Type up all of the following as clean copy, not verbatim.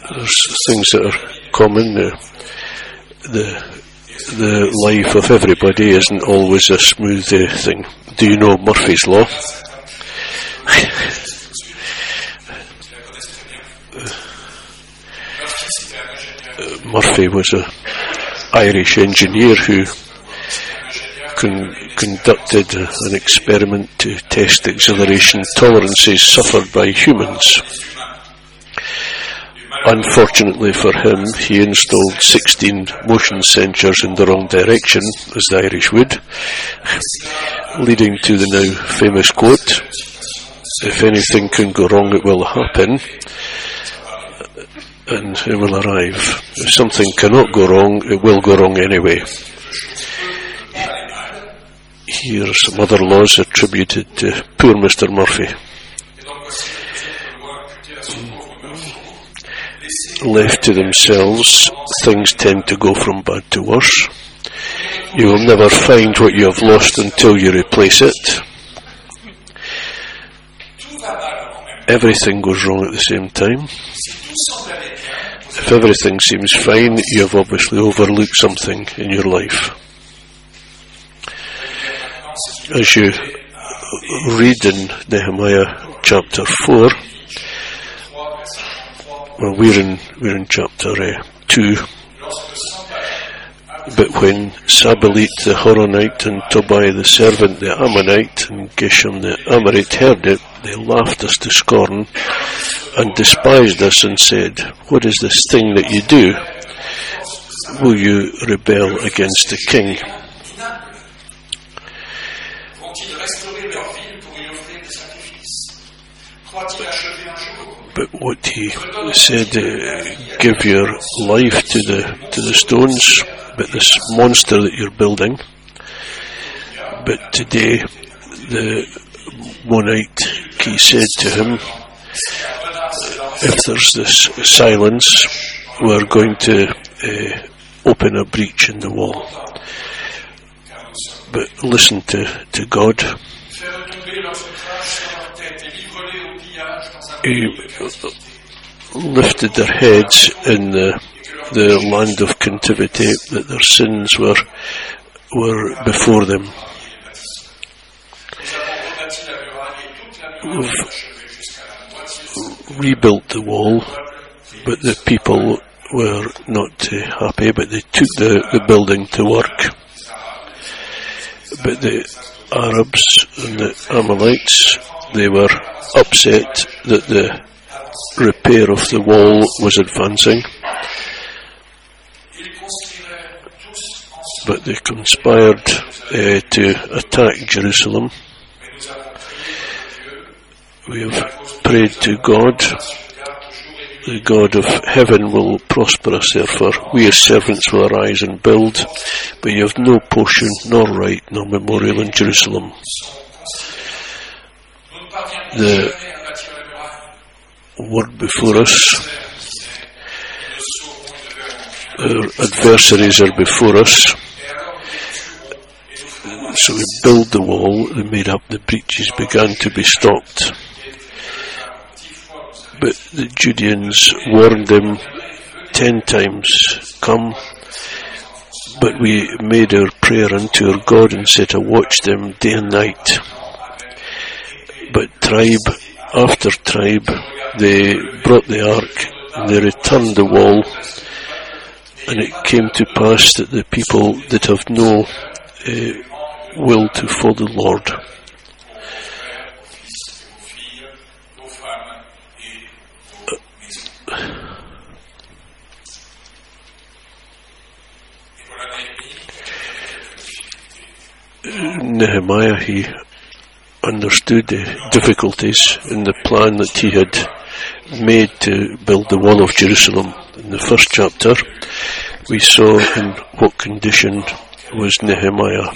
There's things that are common. The life of everybody isn't always a smooth thing. Do you know Murphy's Law? Murphy was an Irish engineer who conducted an experiment to test acceleration tolerances suffered by humans. Unfortunately for him, he installed 16 motion sensors in the wrong direction, as the Irish would, leading to the now famous quote, "If anything can go wrong, it will happen, and it will arrive. If something cannot go wrong, it will go wrong anyway." Here are some other laws attributed to poor Mr. Murphy. Left to themselves, things tend to go from bad to worse. You will never find what you have lost until you replace it. Everything goes wrong at the same time. If everything seems fine, you have obviously overlooked something in your life. As you read in Nehemiah chapter 4, well, we're in chapter 2. But when Sanballat the Horonite and Tobiah the servant the Ammonite and Geshem the Amorite heard it, they laughed us to scorn and despised us and said, "What is this thing that you do? Will you rebel against the king?" But what he said, give your life to the stones, but this monster that you're building. But today, the Monite, he said to him, if there's this silence, we're going to open a breach in the wall. But listen to God. He lifted their heads in the land of captivity, that their sins were before them. We've rebuilt the wall, but the people were not happy, but they took the building to work. But the Arabs and the Amalekites, they were upset that the repair of the wall was advancing, but they conspired to attack Jerusalem. We have prayed to God. The God of heaven will prosper us, therefore we as servants will arise and build, but you have no portion, nor right, nor memorial in Jerusalem. The word before us, our adversaries are before us, so we build the wall, they made up the breaches, began to be stopped. But the Judeans warned them 10 times, come, but we made our prayer unto our God and set a watch them day and night. But tribe after tribe, they brought the ark and they returned the wall, and it came to pass that the people did have no will to follow the Lord. Nehemiah, he understood the difficulties in the plan that he had made to build the wall of Jerusalem. In the first chapter, we saw in what condition was Nehemiah.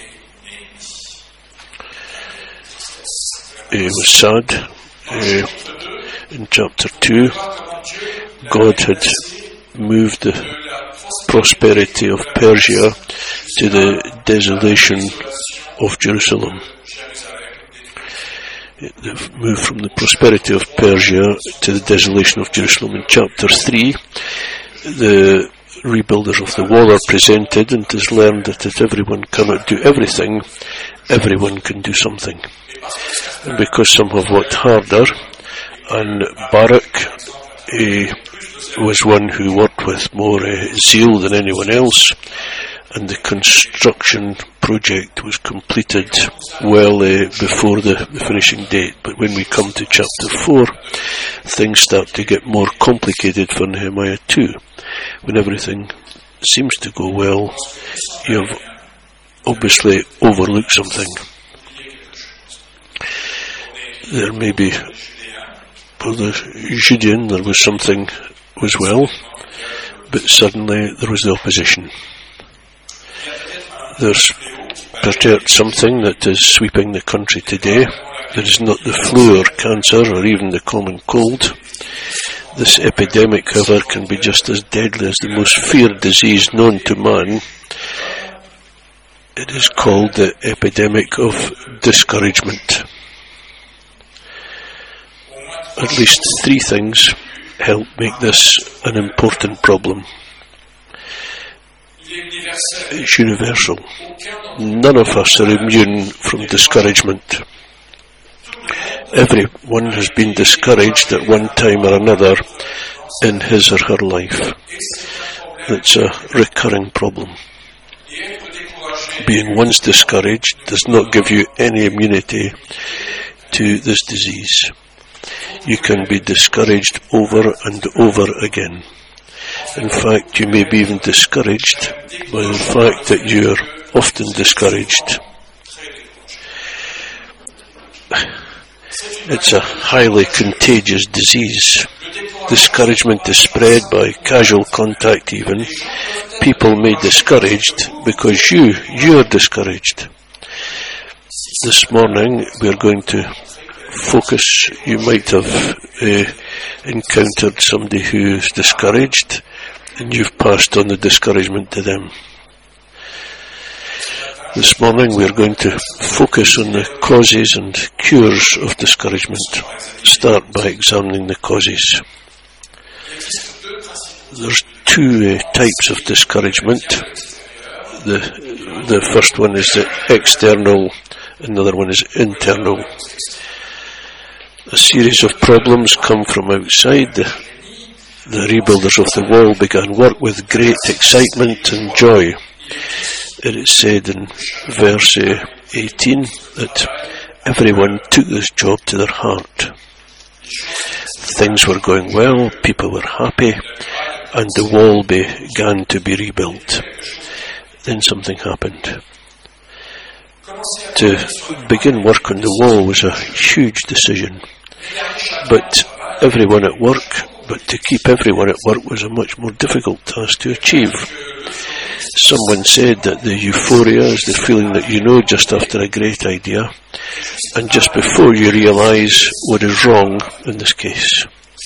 He was sad. In chapter 2, God had moved the prosperity of Persia to the desolation of Jerusalem. They've moved from the prosperity of Persia to the desolation of Jerusalem. In chapter 3, the rebuilders of the wall are presented, and it is learned that if everyone cannot do everything, everyone can do something. And because some have worked harder, and Barak was one who worked with more zeal than anyone else, and the construction project was completed well before the finishing date. But when we come to chapter 4, things start to get more complicated for Nehemiah too. When everything seems to go well, you've obviously overlooked something. There may be, for the Gideon, there was something was well, but suddenly there was the opposition. There's perhaps something that is sweeping the country today. It is not the flu or cancer or even the common cold. This epidemic, however, can be just as deadly as the most feared disease known to man. It is called the epidemic of discouragement. At least 3 things help make this an important problem. It's universal. None of us are immune from discouragement. Everyone has been discouraged at one time or another in his or her life. It's a recurring problem. Being once discouraged does not give you any immunity to this disease. You can be discouraged over and over again. In fact, you may be even discouraged by the fact that you are often discouraged. It's a highly contagious disease. Discouragement is spread by casual contact even. People may be discouraged because you're discouraged. This morning we are going to focus. You might have encountered somebody who is discouraged, and you've passed on the discouragement to them. This morning we are going to focus on the causes and cures of discouragement. Start by examining the causes. There's 2 types of discouragement. The first one is the external, another one is internal. A series of problems come from outside. The rebuilders of the wall began work with great excitement and joy. It is said in verse 18 that everyone took this job to their heart. Things were going well, people were happy, and the wall began to be rebuilt. Then something happened. To begin work on the wall was a huge decision. But to keep everyone at work was a much more difficult task to achieve. Someone said that the euphoria is the feeling that you know just after a great idea, and just before you realise what is wrong in this case.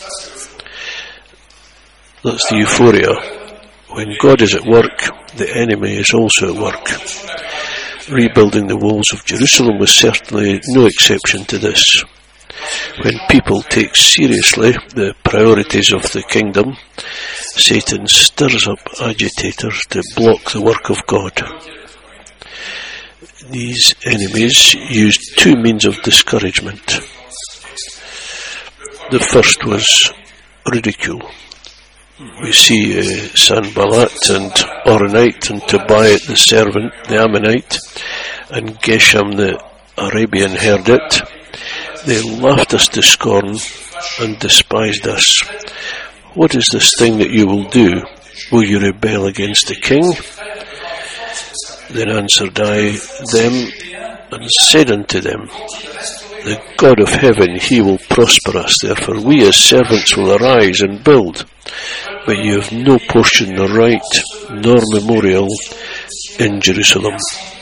That's the euphoria. When God is at work, the enemy is also at work. Rebuilding the walls of Jerusalem was certainly no exception to this. When people take seriously the priorities of the kingdom, Satan stirs up agitators to block the work of God. These enemies used 2 means of discouragement. The first was ridicule. We see Sanballat and Oronite and Tobiah the servant, the Ammonite, and Geshem the Arabian heard it. They laughed us to scorn and despised us. What is this thing that you will do? Will you rebel against the king? Then answered I them and said unto them, the God of heaven, he will prosper us. Therefore we as servants will arise and build. But you have no portion nor right nor memorial in Jerusalem.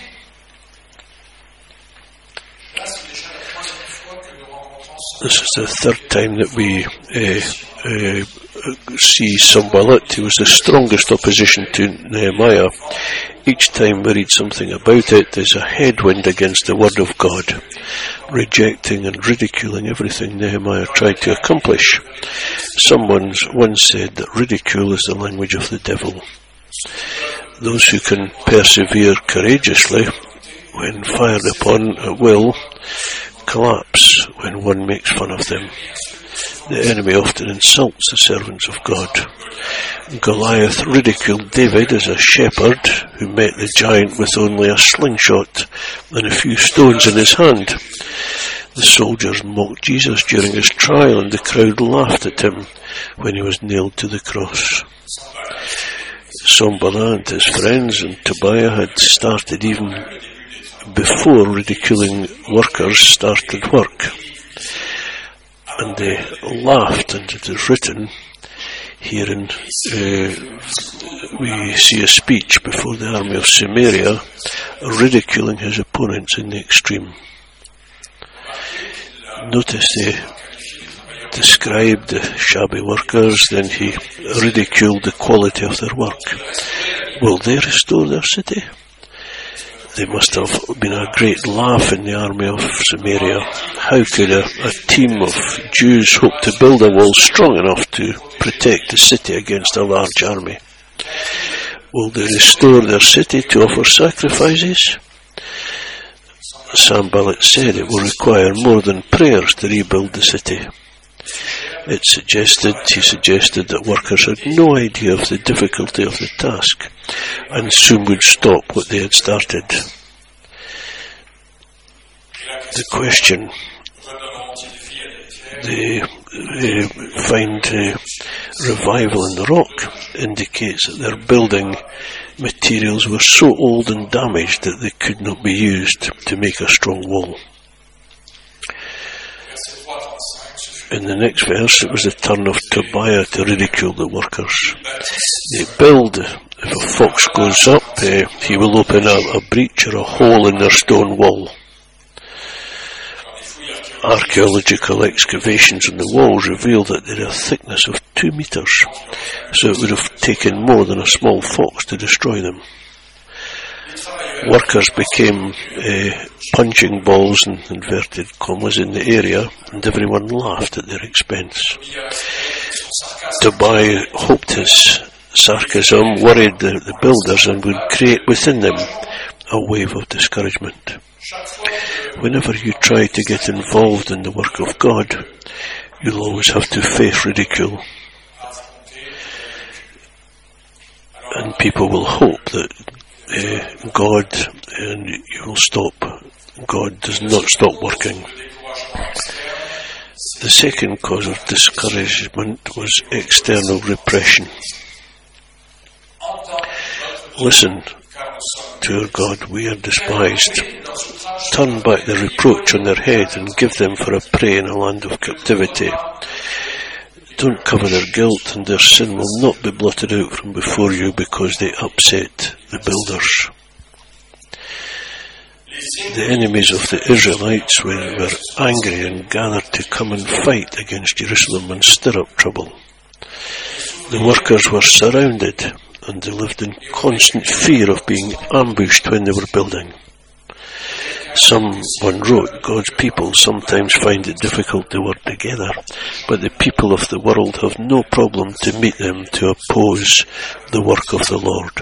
This is the 3rd time that we see Sanballat. He was the strongest opposition to Nehemiah. each time we read something about it, there's a headwind against the Word of God, rejecting and ridiculing everything Nehemiah tried to accomplish. Someone once said that ridicule is the language of the devil. Those who can persevere courageously when fired upon at will collapse when one makes fun of them. The enemy often insults the servants of God. Goliath ridiculed David as a shepherd who met the giant with only a slingshot and a few stones in his hand. The soldiers mocked Jesus during his trial, and the crowd laughed at him when he was nailed to the cross. Sanballat and his friends and Tobiah had started even before ridiculing workers started work. And they laughed, and it is written here we see a speech before the army of Samaria, ridiculing his opponents in the extreme. Notice they described the shabby workers, then he ridiculed the quality of their work. Will they restore their city? They must have been a great laugh in the army of Samaria. How could a team of Jews hope to build a wall strong enough to protect the city against a large army? Will they restore their city to offer sacrifices? Sanballat said it will require more than prayers to rebuild the city. He suggested that workers had no idea of the difficulty of the task and soon would stop what they had started. The question they find revival in the rock indicates that their building materials were so old and damaged that they could not be used to make a strong wall. In the next verse, it was the turn of Tobiah to ridicule the workers. They build, if a fox goes up, he will open a breach or a hole in their stone wall. Archaeological excavations in the walls reveal that they are a thickness of 2 meters, so it would have taken more than a small fox to destroy them. Workers became punching balls in inverted commas in the area, and everyone laughed at their expense. Tobiah hoped his sarcasm worried the builders and would create within them a wave of discouragement. Whenever you try to get involved in the work of God, you'll always have to face ridicule. And people will hope that God, and you will stop. God does not stop working. The second cause of discouragement was external repression. Listen to our God, we are despised. Turn back the reproach on their head and give them for a prey in a land of captivity. Don't cover their guilt, and their sin will not be blotted out from before you because they upset the builders. The enemies of the Israelites were angry and gathered to come and fight against Jerusalem and stir up trouble. The workers were surrounded, and they lived in constant fear of being ambushed when they were building. Someone wrote, God's people sometimes find it difficult to work together, but the people of the world have no problem to meet them to oppose the work of the Lord.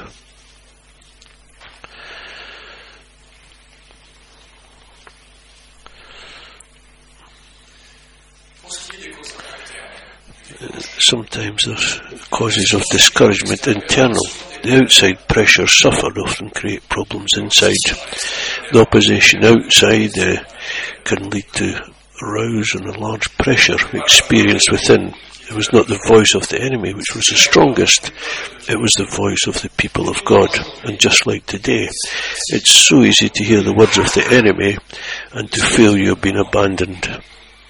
Sometimes there's causes of discouragement internal. The outside pressures suffered often create problems inside. The opposition outside can lead to arouse and a large pressure experienced within. It was not the voice of the enemy which was the strongest, it was the voice of the people of God. And just like today, it's so easy to hear the words of the enemy and to feel you have been abandoned.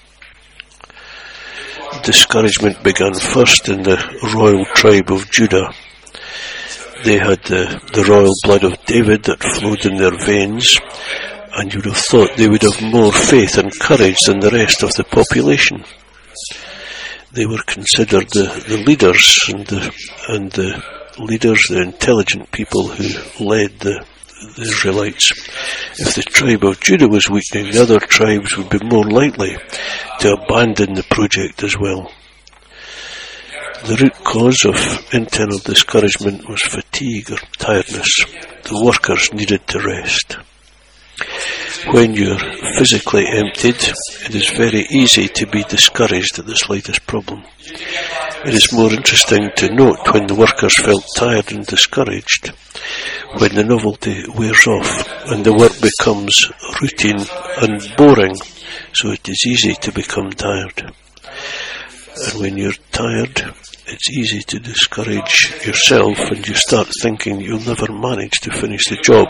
Discouragement began first in the royal tribe of Judah. They had the royal blood of David that flowed in their veins, and you would have thought they would have more faith and courage than the rest of the population. They were considered the leaders and the leaders, the intelligent people who led the Israelites. If the tribe of Judah was weakening, the other tribes would be more likely to abandon the project as well. The root cause of internal discouragement was fatigue or tiredness. The workers needed to rest. When you're physically emptied, it is very easy to be discouraged at the slightest problem. It is more interesting to note when the workers felt tired and discouraged, when the novelty wears off and the work becomes routine and boring, so it is easy to become tired. And when you're tired, it's easy to discourage yourself and you start thinking you'll never manage to finish the job.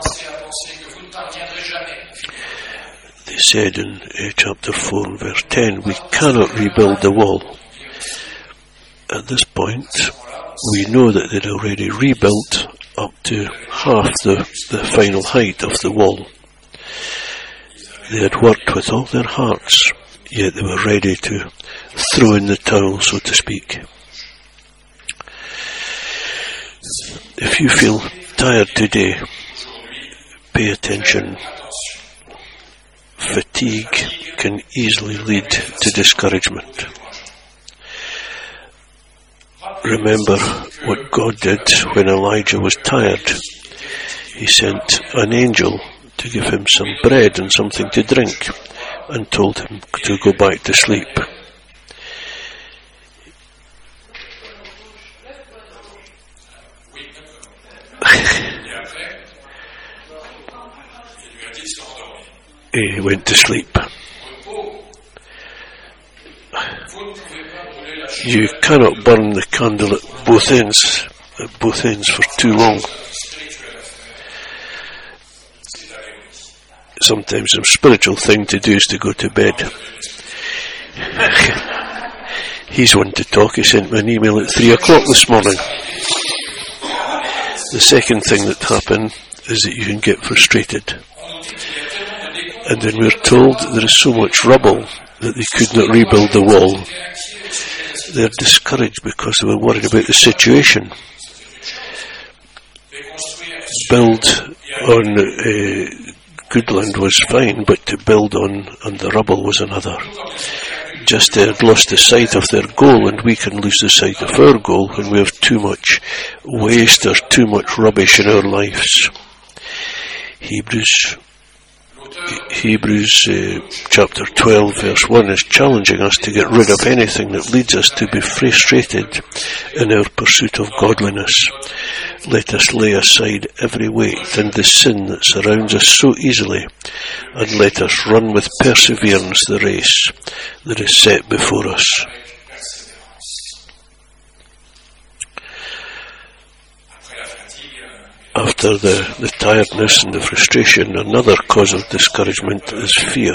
They said in chapter 4 and verse 10, we cannot rebuild the wall. At this point, we know that they'd already rebuilt up to half the final height of the wall. They had worked with all their hearts, yet they were ready to throw in the towel, so to speak. If you feel tired today, pay attention. Fatigue can easily lead to discouragement. Remember what God did when Elijah was tired. He sent an angel to give him some bread and something to drink and told him to go back to sleep. He went to sleep. You cannot burn the candle at both ends for too long. Sometimes a spiritual thing to do is to go to bed. He's one to talk. He sent me an email at 3 o'clock this morning. The second thing that happened is that you can get frustrated. And then we're told there is so much rubble that they could not rebuild the wall. They're discouraged because they were worried about the situation. Build on good land was fine, but to build on the rubble was another. Just they had lost the sight of their goal, and we can lose the sight of our goal when we have too much waste or too much rubbish in our lives. Hebrews chapter 12 verse 1 is challenging us to get rid of anything that leads us to be frustrated in our pursuit of godliness. Let us lay aside every weight and the sin that surrounds us so easily, and let us run with perseverance the race that is set before us. After the tiredness and the frustration, another cause of discouragement is fear.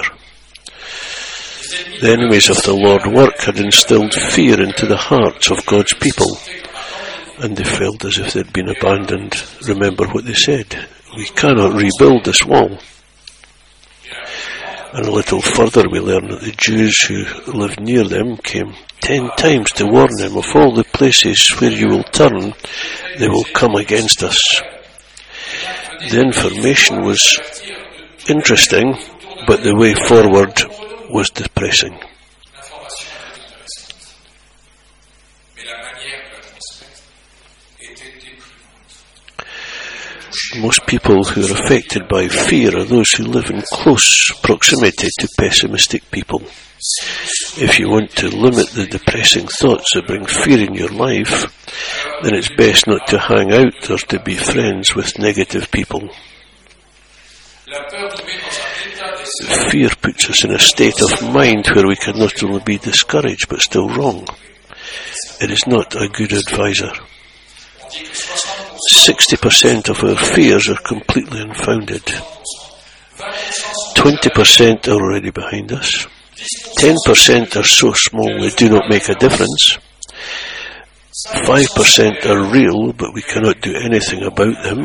The enemies of the Lord's work had instilled fear into the hearts of God's people, and they felt as if they'd been abandoned. Remember what they said, we cannot rebuild this wall. And a little further we learn that the Jews who lived near them came 10 times to warn them, of all the places where you will turn, they will come against us. The information was interesting, but the way forward was depressing. Most people who are affected by fear are those who live in close proximity to pessimistic people. If you want to limit the depressing thoughts that bring fear in your life, then it's best not to hang out or to be friends with negative people. Fear puts us in a state of mind where we can not only be discouraged but still wrong. It is not a good advisor. 60% of our fears are completely unfounded. 20% are already behind us. 10% are so small they do not make a difference. 5% are real, but we cannot do anything about them.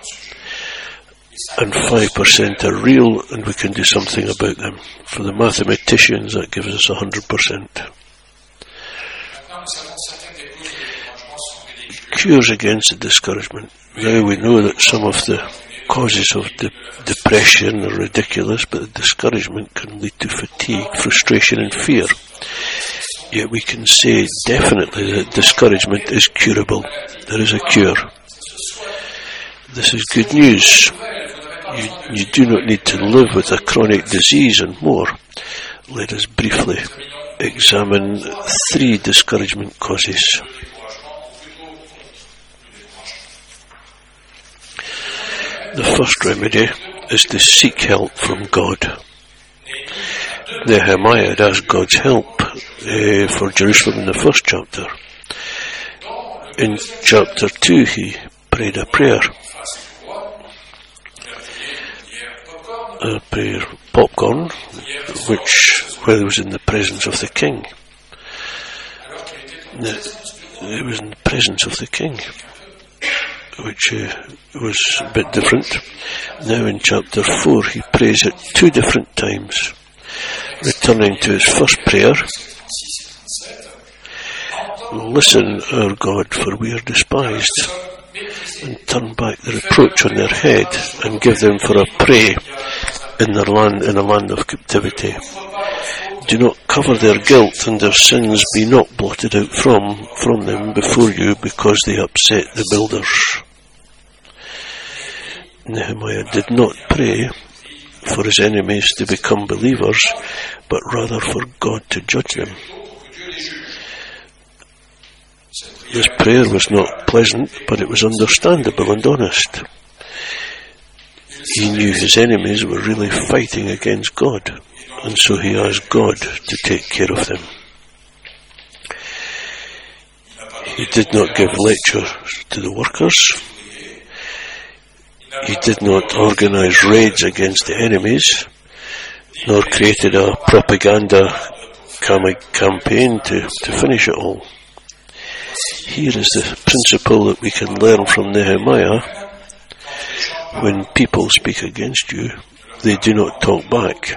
And 5% are real, and we can do something about them. For the mathematicians, that gives us 100%. cures against the discouragement. Now we know that some of the causes of depression are ridiculous, but the discouragement can lead to fatigue, frustration and fear. Yet we can say definitely that discouragement is curable. There is a cure. This is good news. You do not need to live with a chronic disease and more. Let us briefly examine 3 discouragement causes. The first remedy is to seek help from God. Nehemiah had asked God's help for Jerusalem in the first chapter. In chapter 2 he prayed a prayer. A prayer popcorn, where he was in the presence of the king. It was in the presence of the king, which was a bit different. Now in chapter 4 he prays at 2 different times, returning to his first prayer. Listen, our God, for we are despised, and turn back the reproach on their head, and give them for a prey in the land of captivity. Do not cover their guilt, and their sins be not blotted out from them before you, because they upset the builders. Nehemiah did not pray for his enemies to become believers, but rather for God to judge them. This prayer was not pleasant, but it was understandable and honest. He knew his enemies were really fighting against God, and so he asked God to take care of them. He did not give lectures to the workers. He did not organize raids against the enemies, nor created a propaganda campaign to finish it all. Here is the principle that we can learn from Nehemiah. When people speak against you, they do not talk back.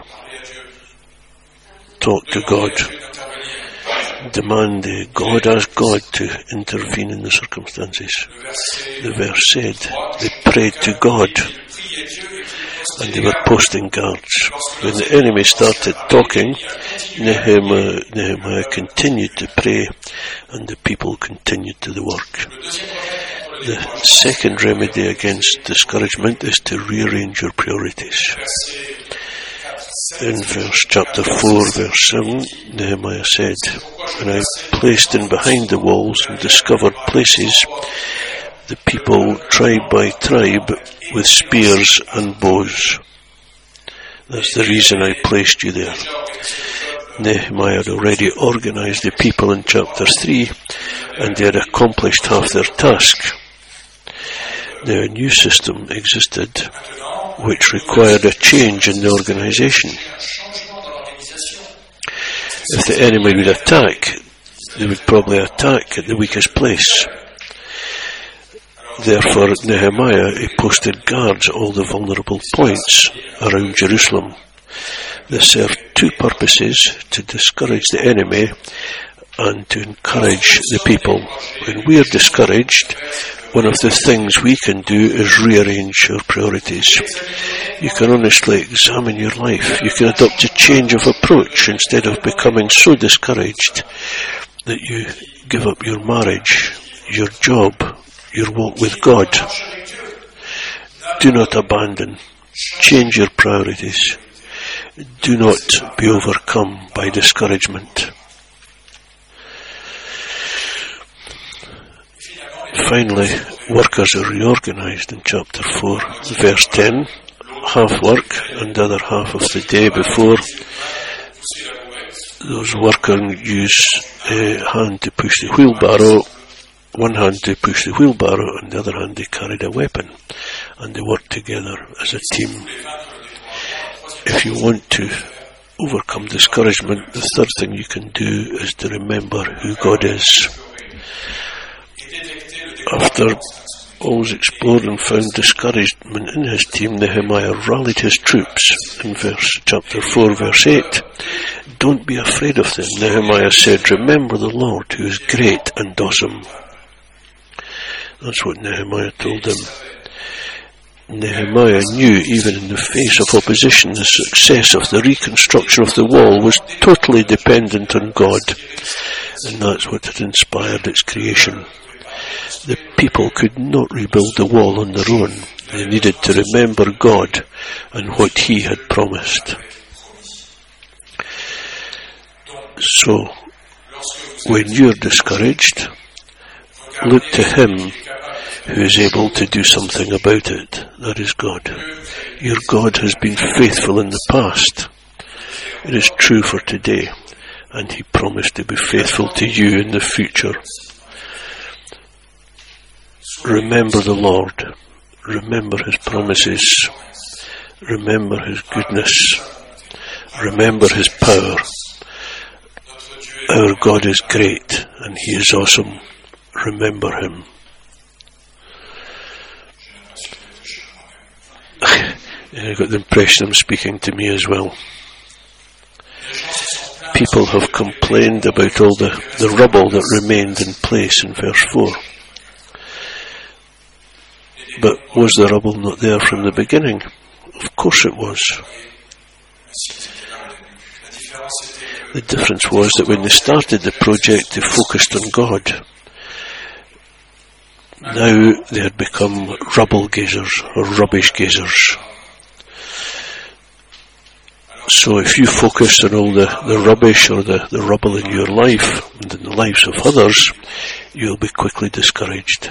Talk to God. Demand God, ask God to intervene in the circumstances. The verse said they prayed to God, and they were posting guards. When the enemy started talking, Nehemiah continued to pray, and the people continued to the work. The second remedy against discouragement is to rearrange your priorities. In chapter 4, verse 7, Nehemiah said, "When I placed in behind the walls and discovered places, the people tribe by tribe with spears and bows. That's the reason I placed you there." Nehemiah had already organized the people in chapter 3, and they had accomplished half their task. Now a new system existed which required a change in the organization. If the enemy would attack, they would probably attack at the weakest place. Therefore, Nehemiah, he posted guards at all the vulnerable points around Jerusalem. This served 2 purposes: to discourage the enemy and to encourage the people. When we are discouraged, one of the things we can do is rearrange our priorities. You can honestly examine your life. You can adopt a change of approach instead of becoming so discouraged that you give up your marriage, your job, your walk with God. Do not abandon. Change your priorities. Do not be overcome by discouragement. Finally, workers are reorganized in chapter 4, verse 10. Half work and the other half of the day before. Those workers use a hand to push the wheelbarrow, one hand to push the wheelbarrow, and the other hand they carried a weapon, and they worked together as a team. If you want to overcome discouragement, the third thing you can do is to remember who God is. After always explored and found discouragement in his team, Nehemiah rallied his troops in chapter 4, verse 8. Don't be afraid of them, Nehemiah said. Remember the Lord, who is great and awesome. That's what Nehemiah told them. Nehemiah knew, even in the face of opposition, the success of the reconstruction of the wall was totally dependent on God, and that's what had inspired its creation. The people could not rebuild the wall on their own. They needed to remember God and what He had promised. So, when you're discouraged, look to Him who is able to do something about it. That is God. Your God has been faithful in the past. It is true for today, and He promised to be faithful to you in the future. Remember the Lord. Remember His promises. Remember His goodness. Remember His power. Our God is great, and He is awesome. Remember Him. I got the impression I'm speaking to me as well. People have complained about all the rubble that remained in place in verse 4. But was the rubble not there from the beginning? Of course it was. The difference was that when they started the project, they focused on God. Now they had become rubble gazers or rubbish gazers. So if you focus on all the rubbish or the rubble in your life and in the lives of others, you'll be quickly discouraged.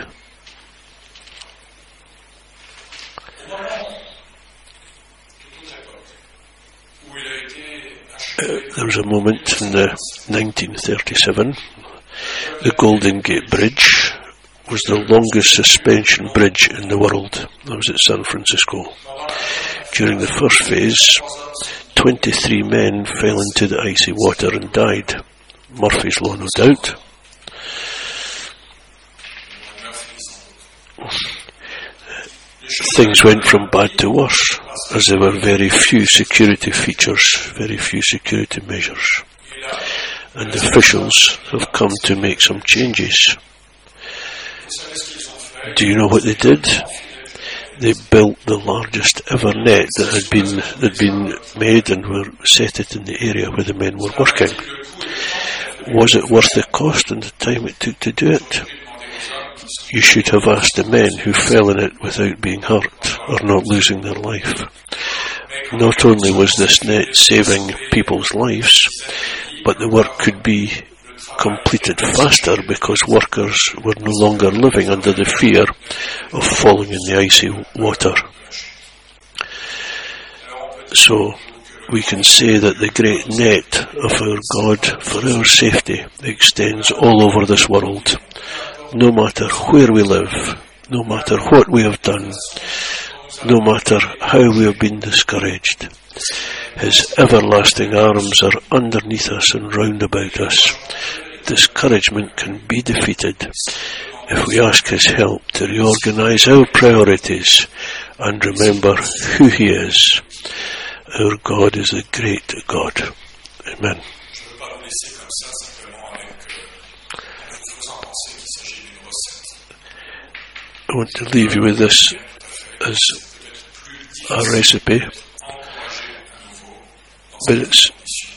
There was a moment in 1937, the Golden Gate Bridge was the longest suspension bridge in the world. That was at San Francisco. During the first phase, 23 men fell into the icy water and died. Murphy's Law, no doubt. Things went from bad to worse, as there were very few security features, very few security measures. And officials have come to make some changes. Do you know what they did? They built the largest ever net that had been made and were set it in the area where the men were working. Was it worth the cost and the time it took to do it? You should have asked the men who fell in it without being hurt or not losing their life. Not only was this net saving people's lives, but the work could be completed faster because workers were no longer living under the fear of falling in the icy water. So we can say that the great net of our God for our safety extends all over this world. No matter where we live, no matter what we have done, no matter how we have been discouraged, His everlasting arms are underneath us and round about us. Discouragement can be defeated if we ask His help to reorganize our priorities and remember who He is. Our God is a great God. Amen. I want to leave you with this as a recipe, but it's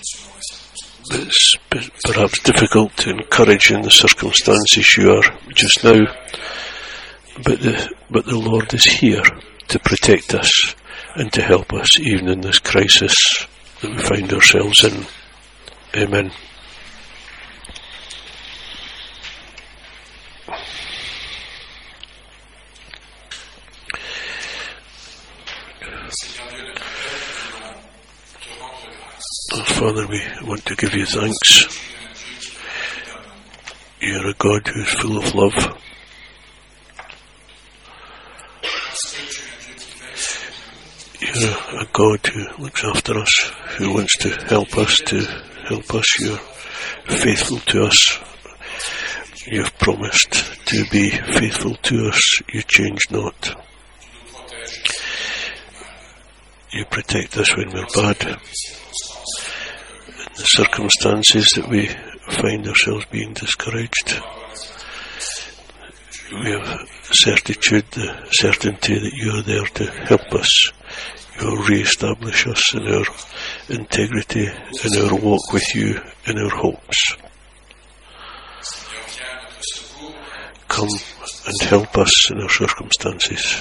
perhaps difficult to encourage in the circumstances you are just now. But the Lord is here to protect us and to help us even in this crisis that we find ourselves in. Amen. Father, we want to give you thanks. You're a God who is full of love. You're a God who looks after us, who wants to help us. You're faithful to us. You've promised to be faithful to us. You change not. You protect us when we're bad. The circumstances that we find ourselves being discouraged, We have certitude, the certainty that you are there to help us. You will re-establish us in our integrity, in our walk with you, in our hopes. Come and help us in our circumstances.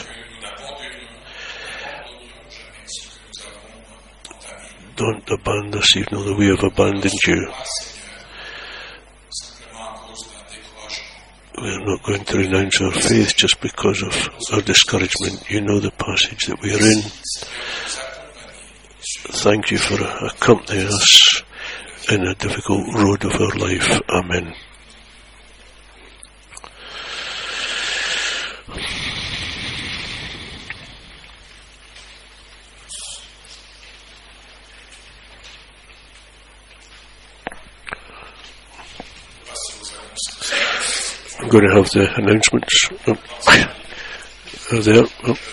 Don't abandon us even though we have abandoned you. We are not going to renounce our faith just because of our discouragement. You know the passage that we are in. Thank you for accompanying us in a difficult road of our life. Amen. I'm going to have the announcements. There.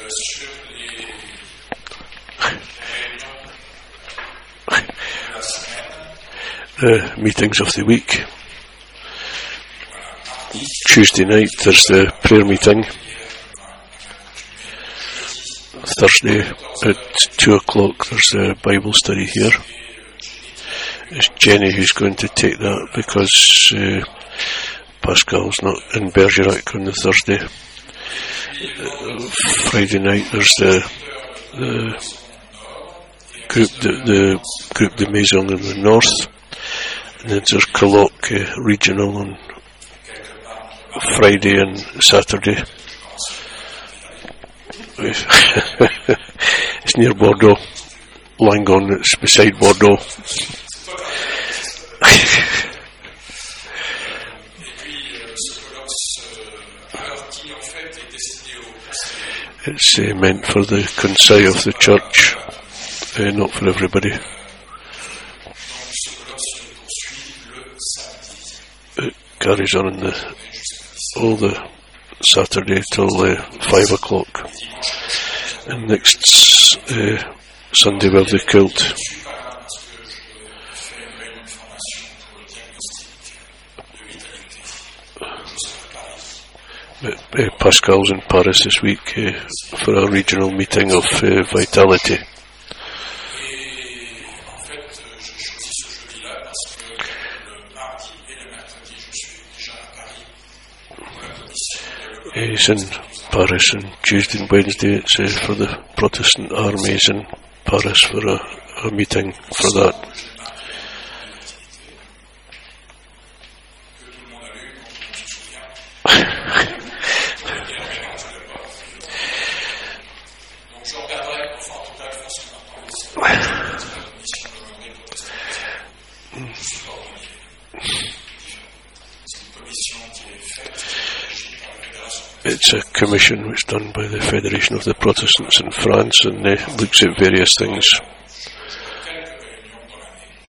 Meetings of the week. Tuesday night there's the prayer meeting. Thursday at 2 o'clock there's a Bible study here. It's Jenny who's going to take that because Pascal's not in Bergerac on the Thursday. Friday night there's the group de Maison in the north, and then there's Colloque regional on Friday and Saturday. It's near Bordeaux, Langon, it's beside Bordeaux. It's meant for the conseil of the church, not for everybody. It carries on all the Saturday till 5 o'clock. And next Sunday we have the cult. Pascal's in Paris this week for a regional meeting of Vitality. He's in Paris on Tuesday and Wednesday. It's for the Protestant armies in Paris for a meeting for that. It's a commission which is done by the Federation of the Protestants in France, and looks at various things.